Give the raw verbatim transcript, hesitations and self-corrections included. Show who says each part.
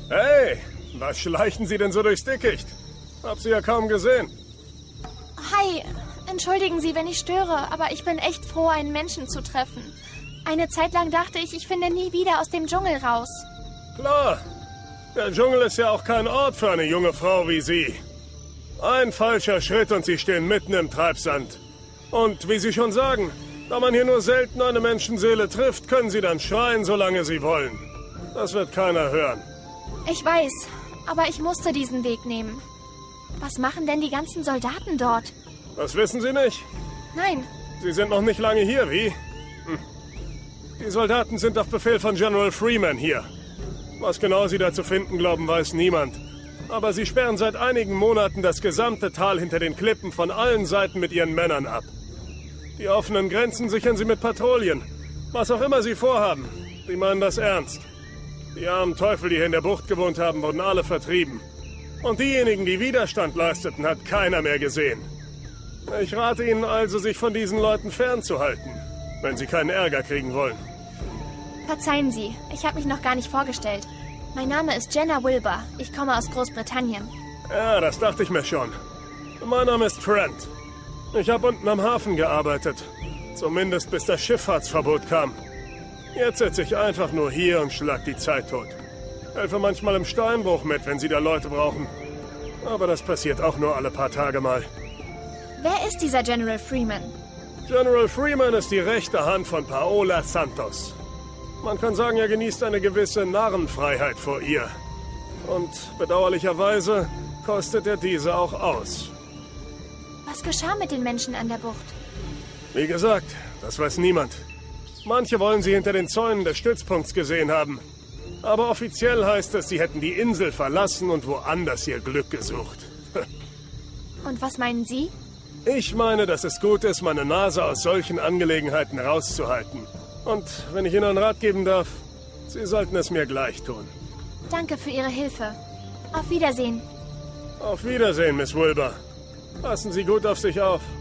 Speaker 1: Hey, was schleichen Sie denn so durchs Dickicht? Hab Sie ja kaum gesehen.
Speaker 2: Hi, entschuldigen Sie, wenn ich störe, aber ich bin echt froh, einen Menschen zu treffen. Eine Zeit lang dachte ich, ich finde nie wieder aus dem Dschungel raus.
Speaker 1: Klar, der Dschungel ist ja auch kein Ort für eine junge Frau wie Sie. Ein falscher Schritt und Sie stehen mitten im Treibsand. Und wie Sie schon sagen, da man hier nur selten eine Menschenseele trifft, können Sie dann schreien, solange Sie wollen. Das wird keiner hören.
Speaker 2: Ich weiß, aber ich musste diesen Weg nehmen. Was machen denn die ganzen Soldaten dort?
Speaker 1: Das wissen Sie nicht?
Speaker 2: Nein.
Speaker 1: Sie sind noch nicht lange hier, wie? Hm. Die Soldaten sind auf Befehl von General Freeman hier. Was genau sie da zu finden glauben, weiß niemand. Aber sie sperren seit einigen Monaten das gesamte Tal hinter den Klippen von allen Seiten mit ihren Männern ab. Die offenen Grenzen sichern sie mit Patrouillen. Was auch immer sie vorhaben, sie meinen das ernst. Die armen Teufel, die hier in der Bucht gewohnt haben, wurden alle vertrieben. Und diejenigen, die Widerstand leisteten, hat keiner mehr gesehen. Ich rate Ihnen also, sich von diesen Leuten fernzuhalten, wenn Sie keinen Ärger kriegen wollen.
Speaker 2: Verzeihen Sie, ich habe mich noch gar nicht vorgestellt. Mein Name ist Jenna Wilbur. Ich komme aus Großbritannien.
Speaker 1: Ja, das dachte ich mir schon. Mein Name ist Trent. Ich habe unten am Hafen gearbeitet. Zumindest bis das Schifffahrtsverbot kam. Jetzt sitze ich einfach nur hier und schlag die Zeit tot. Helfe manchmal im Steinbruch mit, wenn Sie da Leute brauchen. Aber das passiert auch nur alle paar Tage mal.
Speaker 2: Wer ist dieser General Freeman?
Speaker 1: General Freeman ist die rechte Hand von Paola Santos. Man kann sagen, er genießt eine gewisse Narrenfreiheit vor ihr. Und bedauerlicherweise kostet er diese auch aus.
Speaker 2: Was geschah mit den Menschen an der Bucht?
Speaker 1: Wie gesagt, das weiß niemand. Manche wollen sie hinter den Zäunen des Stützpunkts gesehen haben. Aber offiziell heißt es, sie hätten die Insel verlassen und woanders ihr Glück gesucht.
Speaker 2: Und was meinen Sie?
Speaker 1: Ich meine, dass es gut ist, meine Nase aus solchen Angelegenheiten rauszuhalten. Und wenn ich Ihnen einen Rat geben darf, Sie sollten es mir gleich tun.
Speaker 2: Danke für Ihre Hilfe. Auf Wiedersehen.
Speaker 1: Auf Wiedersehen, Miss Wilbur. Passen Sie gut auf sich auf.